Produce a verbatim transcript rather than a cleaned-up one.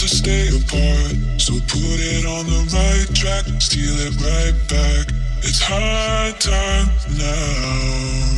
to stay apart. So put it on the right track, steal it right back. It's hard times now.